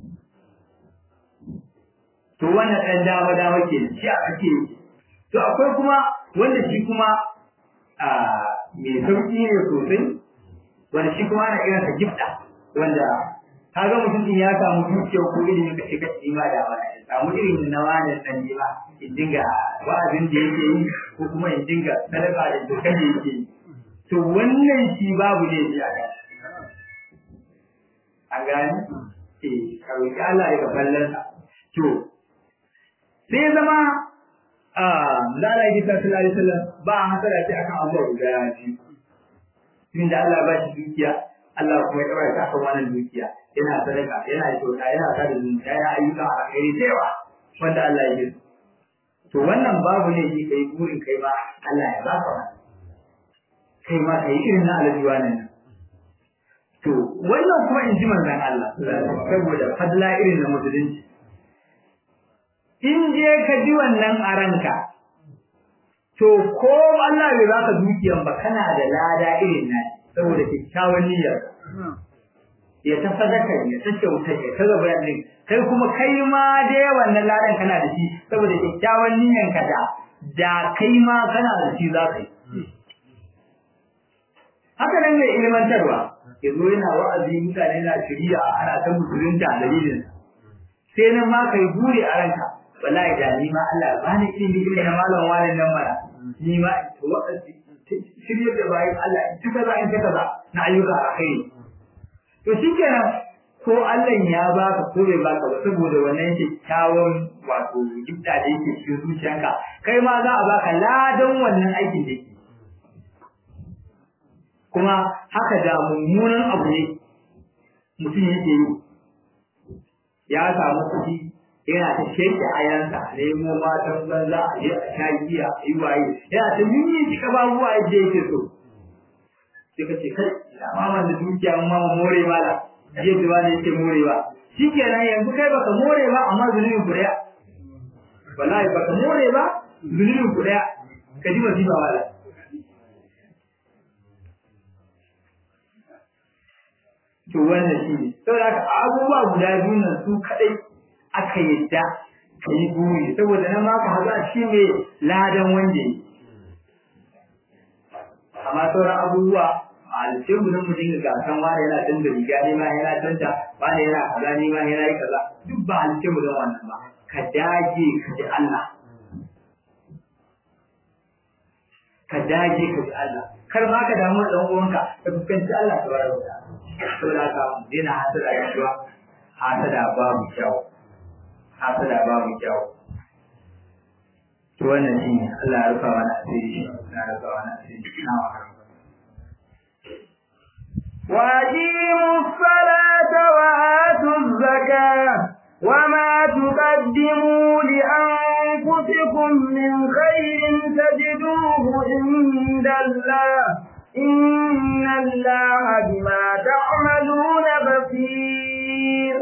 S2: to wannan dan dama ke shi a kake to akwai kuma wanda shi kuma mai sauki ne sosai wanda shi kuma ana irin sa gifta wanda kaga mutum din ya samu dukiya ko ilimin ka shiga cikin ma da wani samu irin na wani dan ba in dinga wa'azin da yake yi ko kuma in dinga sadaka da dukkan da yake yi to wannan shi babu ne shi a kai an gani kawai ka Allah ya ballan sa to sai zama zalla ya ta sallallahu alaihi wasallam ba hasara ce akan Allah guda biyu inda Allah ba shi dukiya Allah kuma ya daura ta kan wannan dukiya yana sadaka yana kyauta yana sada zumunta yana ayyuka a kai cewa wanda Allah ya yi to wannan babu ne shi kai burin kai ma Allah ya baka wannan kai ma kai irin na aljiwa nan to wannan kuma in ji manzon Allah saboda fadla irin na musulunci in je ka ji wannan a ranka to ko Allah bai baka dukiyan ba kana da lada irin nan saboda kyakkyawan niyyar ya ta sadaka ya ta kyauta ya ta bayanin kai kuma kai ma dai wannan ladan kana da shi saboda kyakkyawan niyyar ka da kai ma kana da shi za ka yi haka nan mai ilmantarwa yazo yana wa'azi mutane na shiriya ana ta musulunta dalilin sai nan ma kai buri a ranka wallahi da ni ma Allah ba ni ilimi irin na malam wani nan mara ni ma wa'azi shirye da bayan Allah duka za in ta kaza na ayyuka a kai to shikenan ko Allah ya baka ko bai baka ba saboda wannan kyakkyawan wato gifta da yake cikin zuciyarka kai ma za a baka ladan wannan aikin da yake kuma haka da mummunan abu ne mutum yake yi ya samu kuɗi yana ta sheke ayansa nemo matan banza a yi a sha giya a yi waye yana ta yin cika babuwa yadda yake so sai ka ce kai mama da dukiya amma mu more mala yadda ba ne yake morewa shikenan yanzu kai baka more ba amma zulumin ku daya wallahi baka more ba zulumin ku daya ka ji wasiba wala to wannan shi ne saboda haka abubuwa guda biyu nan su kadai aka yadda ka yi buri saboda nan ma ka haza shi ne ladan wanda yi amma sauran abubuwa alce mu nan mu dinga gasan wani yana danda riga ne ma yana danda wani yana kaza ne ma yana yi kaza duk ba alce mu nan wannan ba ka dage ka ji Allah ka dage ka ji Allah kar ma ka damu dan uwanka ka fuskanci Allah tabaraka wa ta'ala saboda haka dina hasada yawa hasada babu kyau hasada babu kyau to wannan shine Allah ya rufa mana asiri ya rufa mana asiri na wa
S1: وأقيموا الصلاة وآتوا الزكاة وما تقدموا لأنفسكم من خير تجدوه عند الله إن الله بما تعملون بصير.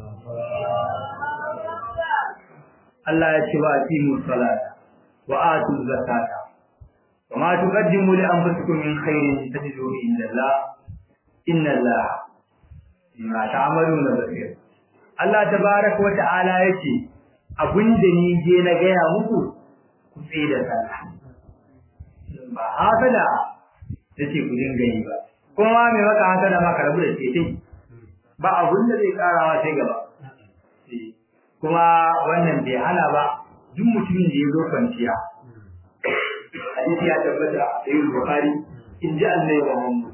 S2: الله يتبعوا الصلاة وآتوا الزكاة وما تقدموا لأنفسكم من خير تجدوه عند الله إن الله بما تعملون بصير. Allah tabaraka wa ta'ala yace abinda ni je na gaya muku ku tsaye da sallah ba hasada yace ku dinga yi ba kuma me maka hasada ma ka rabu da shi ba abinda zai karawa sai gaba kuma wannan bai hana ba duk mutumin da ya zo kwanciya hadisi ya tabbata a sahih bukhari in ji Allah ya Muhammad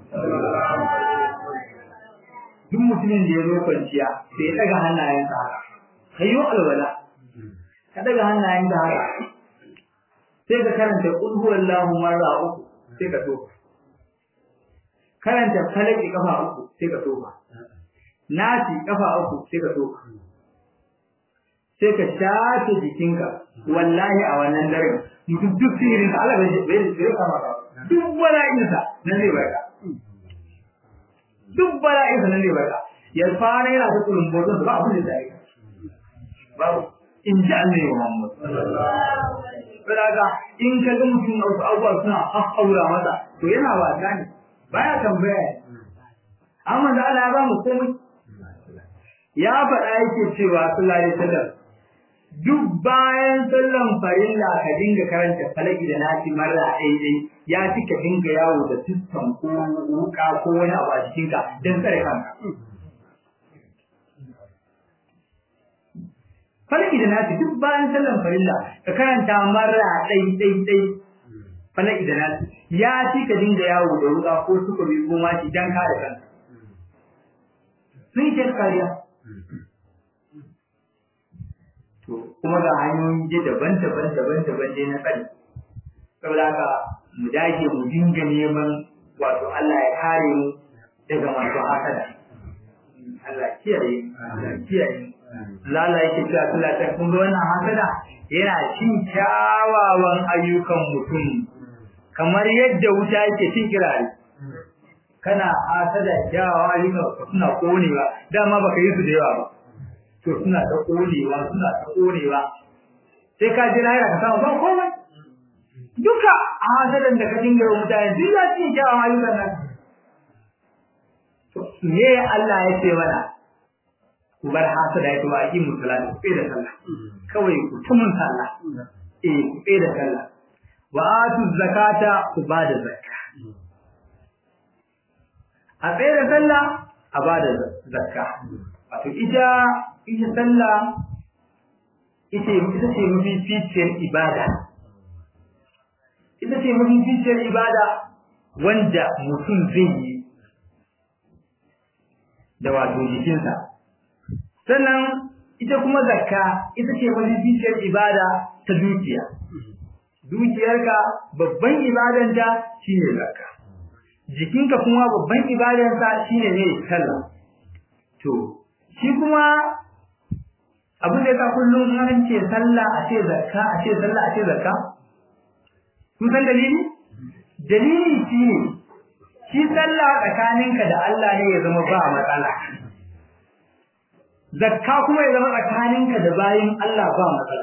S2: duk mutumin da ya zo kwanciya sai ya daga hannayensa haka kayo alwala ka daga hannayensa haka sai ka karanta qul huwallahu marra uku sai ka tofa karanta falaki kafa uku sai ka tofa nasi kafa uku sai ka tofa sai ka shafe jikinka wallahi a wannan daren mutum duk sirin Allah bai kama ka duk bala'insa nan zai barka duk bala'insa nan zai barka ya fara yana ta kulun bozon ba abin da zai babu in ji Allah ya Muhammad saboda in ka ga mutum abubuwa suna haƙaura masa to yana wasa ne baya tambaya amma da Allah ya ba mu komai ya faɗa yake cewa sallallahu alaihi wasallam duk bayan sallan farilla ka dinga karanta falaki da nasi marra ɗaya ya ci ka dinga yawo da sistan ko wuka ko wani abu a jikinka don tsare kanka falaki da nasi duk bayan sallan farilla ka karanta marra ɗai falaki da nasi ya ci ka dinga yawo da wuka ko sukuri ko mashi don kare kanka sun yi kariya kuma ga hanyoyi daban-daban dai na tsari saboda haka mu dage mu dinga neman wato Allah ya kare mu daga masu hasada Allah kiyaye Allah kiyaye lala yake cewa Allah ta kun ga wannan hasada yana cin kyawawan ayyukan mutum kamar yadda wuta yake cin kirare kana hasada kyawawan ayyukan suna konewa dama baka yi su da yawa ba to suna ta korewa sai ka ji lahira ka samu ba komai duka a hasadan da ka dinga wa mutane duk ya ci kyawun ayyukan nan to me Allah ya ce mana ku bar hasada ya ce wa aqimu salata ku da sallah kawai ku tumun sallah ku da sallah wa atu zakata ku ba da zakka a tsaye da sallah a ba da zakka wato ita sallah ita ce mafificiyar ibada ita ce mafificiyar ibada wanda mutum zai yi da wato jikinsa sannan ita kuma zakka ita ce mafificiyar ibada ta dukiya dukiyarka babban ibadanta shine zakka jikinka kuma babban ibadansa shine ne sallah to shi kuma abin da ya kullum an ce sallah a ce zakka a ce sallah a ce zakka kun san dalili shine shi sallah tsakaninka da Allah ne ya zama ba matsala zakka kuma ya zama tsakaninka da bayin Allah ba matsala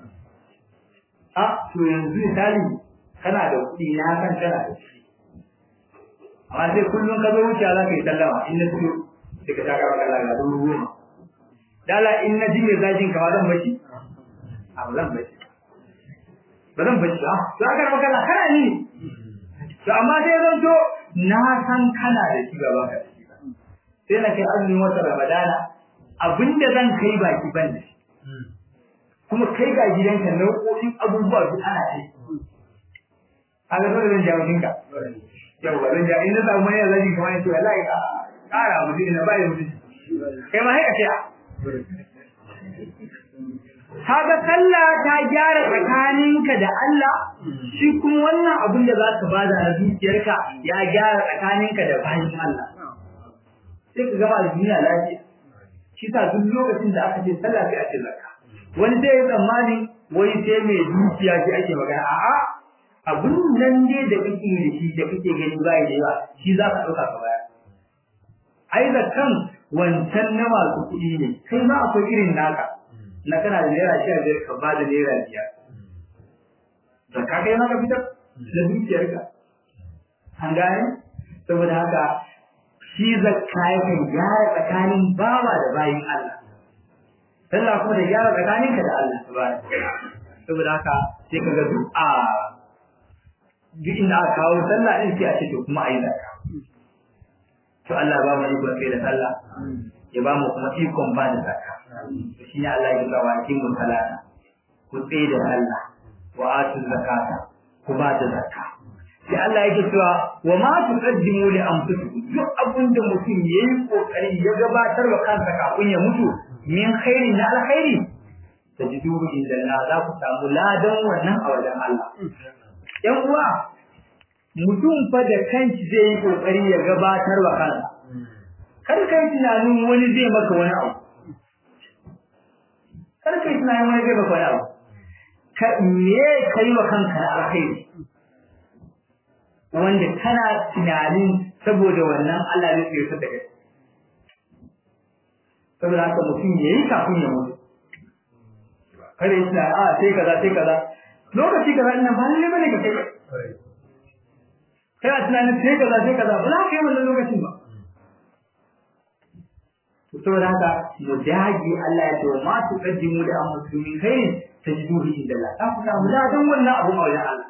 S2: to yanzu misali kana da kuɗi na san kana da kuɗi amma sai kullum ka zo wuce za ka yi sallama in na fito sai ka taka maka Allah ga dubu 10 dala in na ji mai zajin ka zan bashi ba zan bashi to aka maka Allah kana ni to amma sai zan to na san kana da shi gaba ka sai na kai azumin wata Ramadana abinda zan kai baki ban da shi kuma kai ga gidanka nau'o'in abubuwa duk ana yi a ga dole zan jawo dinka yau ba zan ja in na samu mai zaji kamar yace wallahi kara mutum na bai mutum kai ma sai ka ce kaga sallah ta gyara tsakaninka da Allah shi kuma wannan abin da za ka bada na dukiyarka ya gyara tsakaninka da bayin Allah sai ka gama duniya lafiya shi ta duk lokacin da aka ce sallah sai a ce zakka wani sai ya tsammani wai sai mai dukiya shi ake magana a'a abun nan ne da kake da shi da kake gani bai da yawa shi za ka dauka ka baya ai zakkan wancan na masu kuɗi ne kai ma akwai irin naka na kana da naira 15 ka ba da naira 5 zakka kai ma ka fitar da dukiyarka an gane saboda haka shi zakka yake gyara tsakanin bawa da bayin Allah sallah kuma da gyara tsakaninka da Allah subhanahu saboda haka sai kaga duk inda aka kawo sallah din sai a ce to kuma ayi zakka to Allah ba mu iko kai da sallah ya ba mu kuma ikon ba da zakka to shine Allah ya ga wa kin salata ku tsaye da sallah wa atu zakata ku ba da zakka sai Allah yake cewa wa ma tuqaddimu li anfusikum duk abinda mutum yayi kokari ya gabatar wa kansa kafin ya mutu min khairin na alkhairi tajiduhu inda Allah za ku samu ladan wannan a wajen Allah yan uwa mutum fa da kanki zai yi kokari ya gabatar wa kansa kar kai tunanin wani zai maka wani abu kar kai tunanin wani zai maka wani abu ka me kai wa kanka na alkhairi wanda kana tunanin saboda wannan Allah zai tsira da kai saboda haka mutum yayi kafin ya mutu kare shi sai kaza lokaci kaza ina ba lalle bane ka kai kai tunanin sai kaza ba za ka yi wannan lokacin ba to saboda haka mu dage Allah ya ce ma tu qaddimu da amsumin kai tajiduhu inda Allah ta fita mu da dan wannan abu a wajen Allah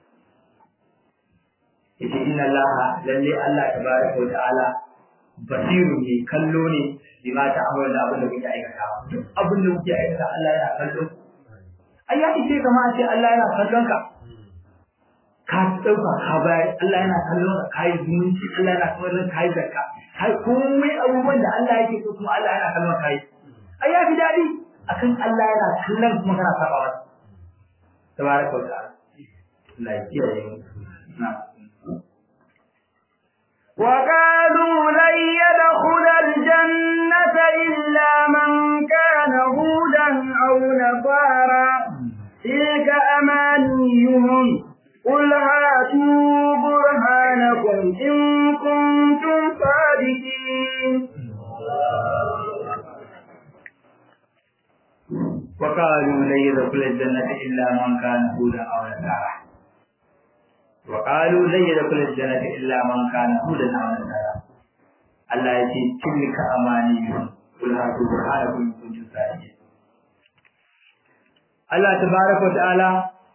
S2: yace inna Allah lalle Allah tabaraka wa ta'ala basiru ne kallo ne bima ta amara da abin da kuke aikata duk abin da kuke aikata Allah yana kallo ai ya ce kamar ce Allah yana kallon ka ka dauka ka bai Allah yana kallon ka kai zumunci Allah yana kallon kai zakka kai komai abubuwan da Allah yake so kuma Allah yana kallon kai ai ya fi dadi akan Allah yana kallon kuma kana saba wa tabaraka wa ta'ala Allah ya kiyaye na
S1: وقالوا لن يدخل الجنة إلا من كان هودا أو نصارى تلك أمانيهم قل هاتوا برهانكم إن كنتم صادقين
S2: وقالوا لن يدخل الجنة إلا من كان هودا أو نصارى وقالوا لن يدخل الجنة إلا من كان هودا أو نصارى الله يجي تلك أمانيهم قل هاتوا برهانكم إن كنتم صادقين Allah tabaraka wa ta'ala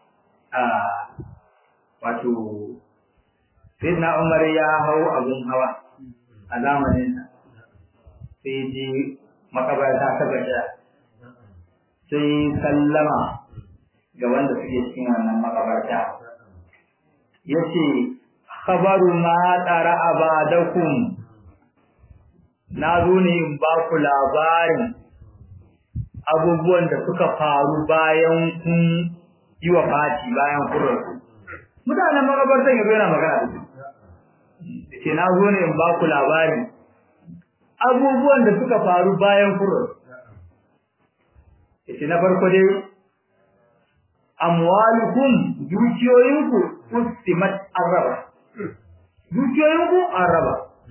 S2: wato sayyidina Umar ya hau abun hawa a zamanin sa sai ji makabarta ta bada sai sallama ga wanda suke cikin wannan makabarta yace khabaru ma tara abadakum na zo ne in ba ku labarin abubuwan da suka faru bayan kun yi wa fati bayan kurar mutanen makabartan yanzu yana magana da su ce na zo ne in ba ku labari abubuwan da suka faru bayan kurar ce na farko dai amwalukum dukiyoyinku ustimat araba dukiyoyinku an raba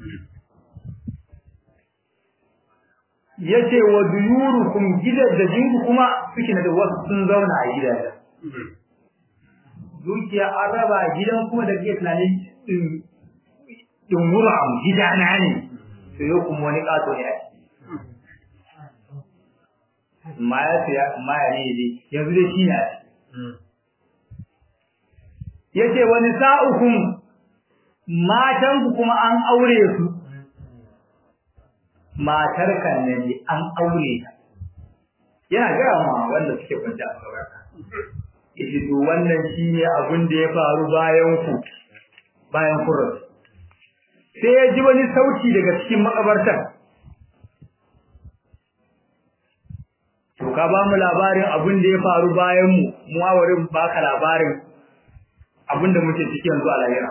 S2: yace wa duyurukum gidajenku kuma suke da wasu sun zauna a gidajen dukiya an raba gidan kuma da ke tunanin din wura gidana ne to yau kuma wani kato ne maya ne dai yanzu dai shi ne yace wani sa'ukum matanku kuma an aure su matar kan ne an aure ta yana ga ma wanda suke kwanta a kabarka yace to wannan shine abin da ya faru bayan ku sai ya ji wani sauti daga cikin makabartar to ka ba mu labarin abin da ya faru bayan mu wawarin baka labarin abin da muke ciki yanzu a lahira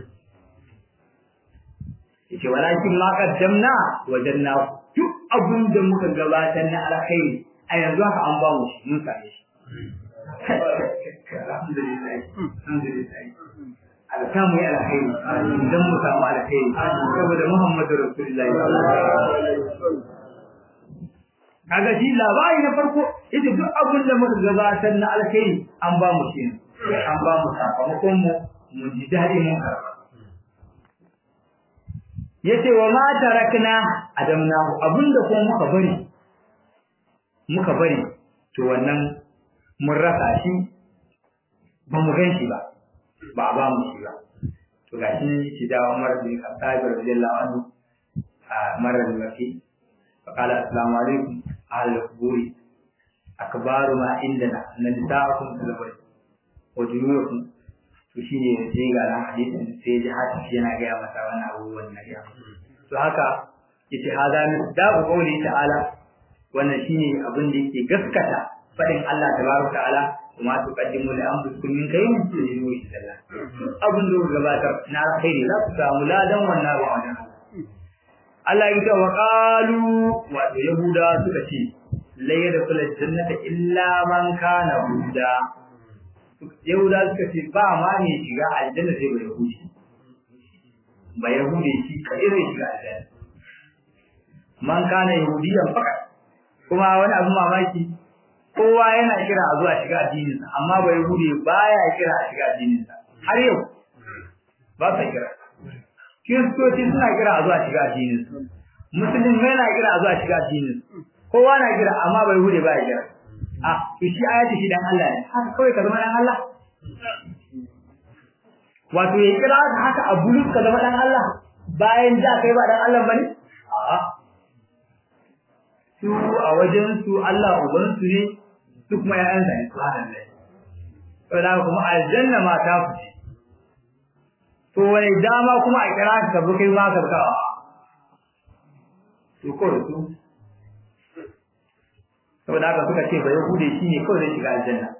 S2: yace walakin ma qaddamna wajanna duk abin da muka gabatar na alkhairi a yanzu haka an ba mu mun same shi alhamdulillah alkamu ya alkhairi idan mu samu alkhairi saboda Muhammadu Rasulullahi kaga shi labari na farko ita duk abin da muka gabatar na alkhairi an ba mu shi an ba mu sakamakon mu ji dadi mun karba yace wa ma tarakna adamna abinda ko muka bari to wannan mun rasa shi ba mu ganshi ba ba mu shi ba to gashi shi da Umar bin Khattab radiyallahu anhu marar waki faqala assalamu alaikum ahlul quburi akbaru ma indana nadaakum tilawai wa duyurukum to shine sai ga hadisin sai ji hadisi yana ga masa wannan abubuwan na ya to haka yace hada min dabu qawli ta'ala wannan shine abin da yake gaskata fadin Allah tabaraka ta'ala kuma to kaddimu li anfusikum min kayyin tujibu sallah abin da gabatar na alkhairi za ku samu ladan wannan wa'ada Allah ya ce wa qalu wa yahuda suka ce la yadkhulu jannata illa man kana huda yahuda suka ce ba ma ne shiga aljanna sai ba yahudi shi kai zai shiga aljanna man kana yahudiyan fakat kuma wani abu mamaki kowa yana kira a zuwa shiga addininsa amma ba yahudi baya kira a shiga addininsa har yau ba sa kira kiristoci suna kira a zuwa shiga addininsu musulmi yana kira a zuwa shiga addininsu kowa na kira amma ba yahudi baya kira to shi ayati shi dan Allah ne haka kawai ka zama dan Allah wato ya kira haka a bulus ka zama dan Allah bayan da kai ba dan Allah bane su a wajen su Allah uban su ne su kuma ƴaƴan sa ne subhanallah wala kuma aljanna ma ta fice to wani dama kuma a kira ka zo kai ma ka ka to ko su saboda haka suka ce ba yahude shine kawai zai shiga aljanna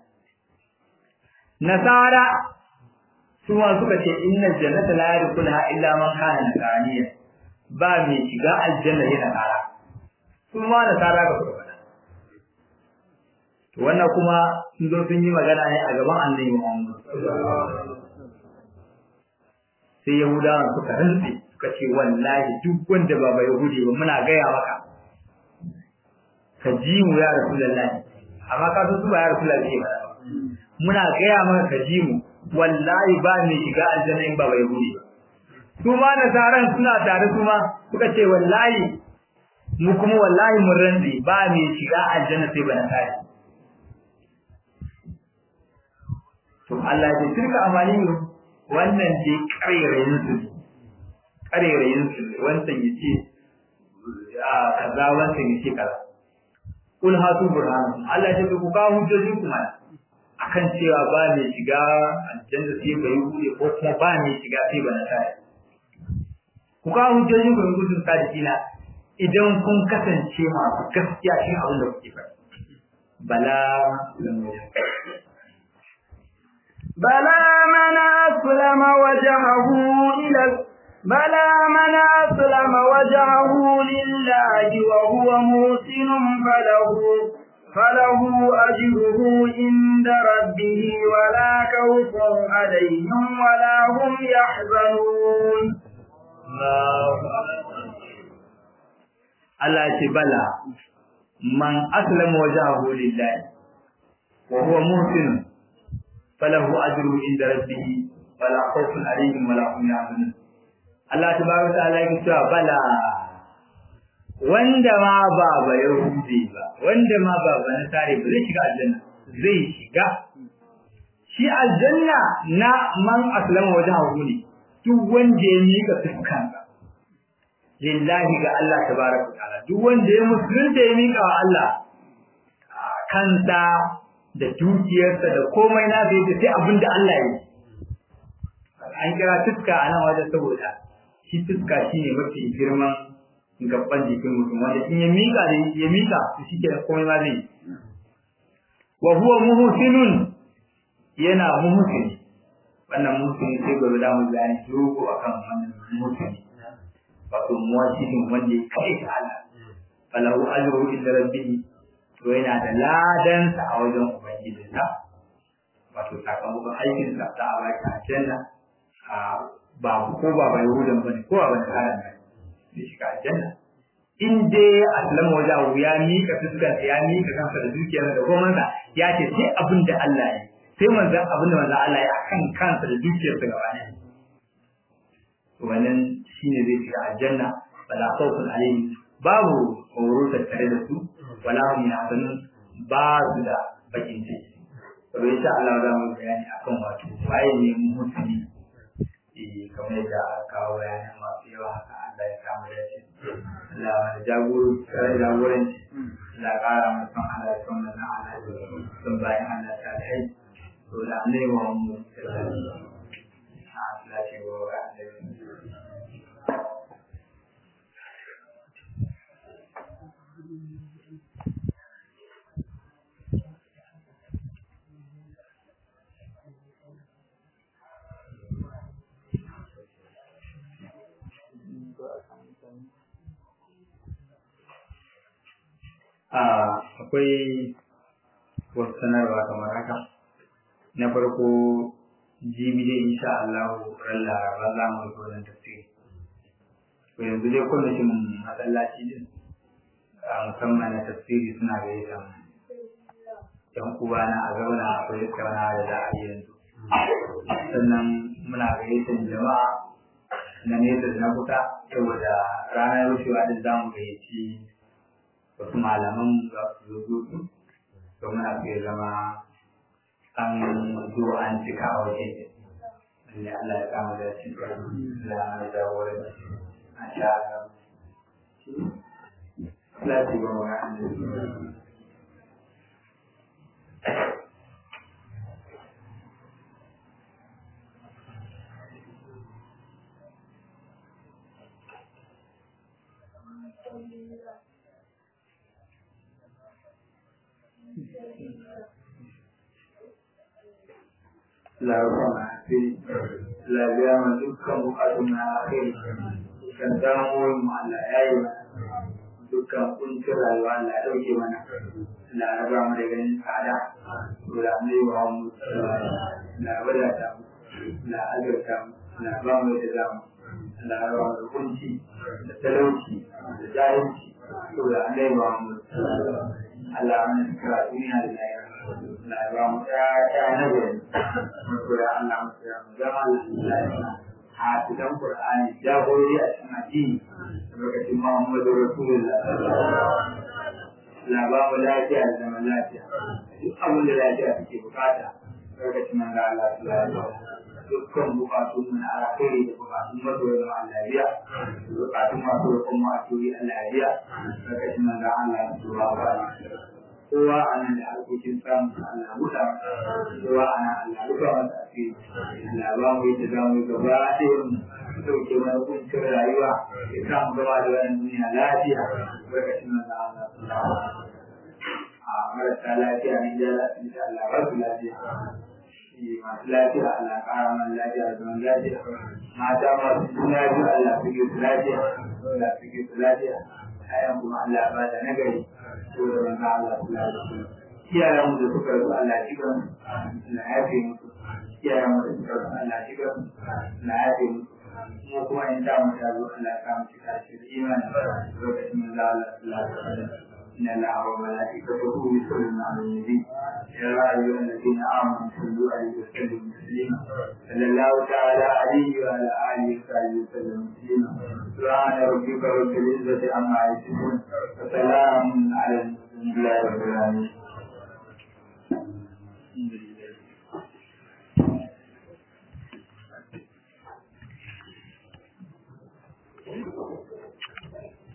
S2: nasara su ma suka ce innal jannata la yadkhuluha illa man kana nasraniya ba mai shiga aljanna yana nasara su ma nasara ga suka faɗa to wannan kuma sun zo sun yi magana ne a gaban annabi Muhammad sai yahudawa suka rantsi suka ce wallahi duk wanda ba yahudi ba muna gaya maka ka ji mu ya rasulullahi amma ka so su ba ya rasulullahi ba muna gaya maka ka ji mu wallahi ba mai shiga aljanna in ba yahudi ba su ma nasaran suna tare su ma suka ce wallahi mu kuma wallahi mun rantsi ba mai shiga aljanna sai ba nasari to Allah ya turka amani wannan dai karerayin su wannan yace kaza wannan yace kaza kul hatu burhan Allah ya ku ka hujjoji kuma akan cewa ba mai shiga aljanna sai bai hude ko kuma ba mai shiga sai ba nasari ku ka hujjoji ku gudun sadina idan kun kasance masu gaskiya shi abin da kuke faɗi
S1: بلى من أسلم وجهه لله وهو محسن فله أجره عند ربه ولا خوف عليهم ولا هم يحزنون.
S2: Allah ce bala man aslama wajhahu lillahi wa huwa muhsin falahu ajruhu inda rabbih wala khawfun alayhim wala hum yahzanun. Allah tabaraka ta'ala yake cewa bala wanda ma ba yahudi ba, wanda ma ba nasari ba zai shiga aljanna, zai shiga. Shi aljanna na man aslama wajhahu ne, duk wanda ya mika fuskansa lillahi ga Allah tabaraka ta'ala, duk wanda ya musulunta ya mika wa Allah kansa da dukiyarsa da komai na sai abinda Allah ya yi. An kira fuska a nan wajen saboda shi fuska shine mafi girman gaban jikin mutum, wanda in ya mika to shi ke komai ma zai. Wa huwa muhsinun, yana muhsini. Wannan muhsini sai gobe da mu bayani dogo akan wannan muhsini. Wato muwahhidin wanda ya kai ta Allah. Falahu ajruhu inda rabbih, to yana da ladan sa a wajen ubangijinsa. Wato sakamakon aikin sa ta a baki aljanna. Ba ko ba yahudan bane ko ba karan ne shi shiga aljanna. In dai aslama wajahu ya mika fuskar, ya mika kansa da dukiyarsa da gomansa, ya ce sai abin da Allah ya yi, sai manzon abin da manzon Allah ya akan kansa da dukiyarsa gaba ɗaya. Wannan shine zai shiga aljanna, wala khawfun alaihim, babu tsoro tattare da su, wala hum yahzanun, ba su da bakin ciki. To insha Allah za mu bayani akan wato waye ne mutane, kamar yadda kawo bayanan masu yawa haka. Allah ya kama da shi, Allah ya jagoranci, Allah ya ƙara mai son Allah ya son na Allah son bayan Allah ta da hai, to da ne wa mu Allah ce wa akwai wasu sanarwa kamar haka. Na farko, jibi dai insha Allah ran Laraba za mu yi wannan tafsiri. To yanzu dai kwamitin masallaci din musamman na tafsiri suna gayyata yan uwa na a zauna akwai tattaunawa da za a yi yanzu. Sannan muna gayyatar jama'a na nesa da na kusa, saboda ranar rushewa din za mu gayyaci wasu malaman za su zo su, to muna fiye zama an zo an cika a waje, wanda Allah ya kama da shi da jagoranci a sha lati ba wa lafiya ma dukkan bukatun na akhiri, kan damuwar mu Allah ya yi mana, dukkan kuncin rayuwa Allah ya dauke mana, Allah ya ba mu da ganin tsada, da mai wa mu la wadata mu, la azurta mu, la ba mu da zamu, la ba mu da kunci da talauci da jahilci, da mai wa mu Allah ya kira duniya da lahira. La ba mu ya na gari, ko ya Allah mu ya zama lafiya. Hadisan Qur'ani jagorori a cikin addini, lokacin Muhammadu Rasulullah. La ba mu lafiya da zaman lafiya. Duk abin da lafiya take bukata, lokacin nan da Allah subhanahu wa ta'ala. Dukkan bukatun mu na alkhairi da bukatun masoyan Allah biya, bukatun masu roƙon mu a turi Allah biya, lokacin nan da Allah subhanahu wa ta'ala. Kowa ana da harkokin samun Allah muta, kowa ana Allah muta wanda ake Allah ba mu yadda za mu yi gaba ɗaya mu sauke mana kuncin rayuwa, ya sa mu gaba da wannan duniya lafiya, lokacin nan da Allah a marasa lafiya ne da lafiya Allah ba su lafiya. Masu lafiya Allah ƙara mana lafiya da zaman lafiya, mata masu juna biyu Allah suke su lafiya, Allah suke su lafiya, ayan kuma Allah ba da nagari. iyayen mu da suka rasu Allah ya shiga mu Allah ya yafe musu iyayen mu da suka rasu Allah ya shiga mu Allah ya yafe musu mu kuma in ta mu ta zo Allah ya kama cika shi da imani lokacin da Allah sallallahu alaihi wasallam إن الله وملائكته يصلون على النبي يا أيها الذين آمنوا صلوا عليه وسلموا تسليما صلى الله تعالى عليه وعلى آله وصحبه وسلم تسليما سبحان ربك رب العزة عما يصفون وسلام على المرسلين.